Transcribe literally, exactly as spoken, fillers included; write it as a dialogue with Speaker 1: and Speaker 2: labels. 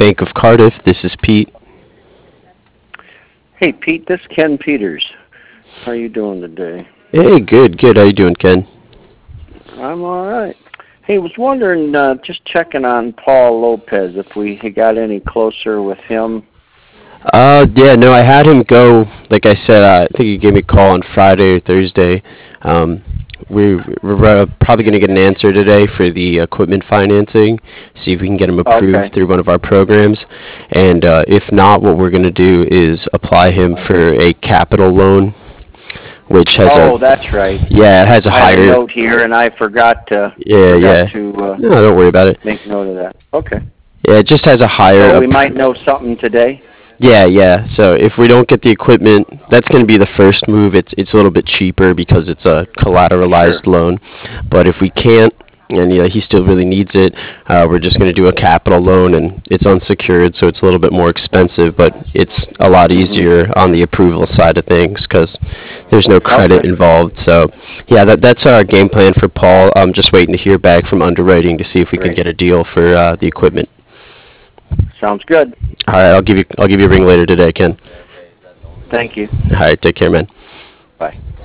Speaker 1: Bank of Cardiff. This is Pete.
Speaker 2: Hey, Pete, this is Ken Peters. How are you doing today?
Speaker 1: Hey, good, good. How you doing, Ken?
Speaker 2: I'm all right. Hey, was wondering, uh, just checking on Paul Lopez, if we had got any closer with him.
Speaker 1: Uh, yeah, no, I had him go. Like I said, uh, I think he gave me a call on Friday or Thursday. Um, we, we're uh, probably going to get an answer today for the equipment financing, see if we can get him
Speaker 2: Okay.
Speaker 1: approved through one of our programs. And uh, if not, what we're going to do is apply him for a capital loan, which has a,
Speaker 2: Oh, that's right.
Speaker 1: yeah, it has a
Speaker 2: I have a
Speaker 1: higher,
Speaker 2: note here, and I forgot to
Speaker 1: yeah,
Speaker 2: forgot
Speaker 1: yeah.
Speaker 2: to uh,
Speaker 1: No, don't worry about it.
Speaker 2: make note of that. Okay.
Speaker 1: Yeah, it just has a higher,
Speaker 2: So we
Speaker 1: appro-
Speaker 2: might know something today.
Speaker 1: Yeah, yeah. So if we don't get the equipment, that's going to be the first move. It's it's a little bit cheaper because it's a
Speaker 2: Sure.
Speaker 1: collateralized loan. But if we can't, and yeah, he still really needs it, uh, we're just going to do a capital loan, and it's unsecured, so it's a little bit more expensive, but it's a lot
Speaker 2: Mhm.
Speaker 1: easier on the approval side of things because there's no credit
Speaker 2: Okay.
Speaker 1: involved. So yeah, that that's our game plan for Paul. I'm just waiting to hear back from underwriting to see if we can
Speaker 2: Great.
Speaker 1: get a deal for uh, the equipment.
Speaker 2: Sounds good.
Speaker 1: All right, I'll give you I'll give you a ring later today, Ken.
Speaker 2: Thank you.
Speaker 1: All right, take care, man.
Speaker 2: Bye.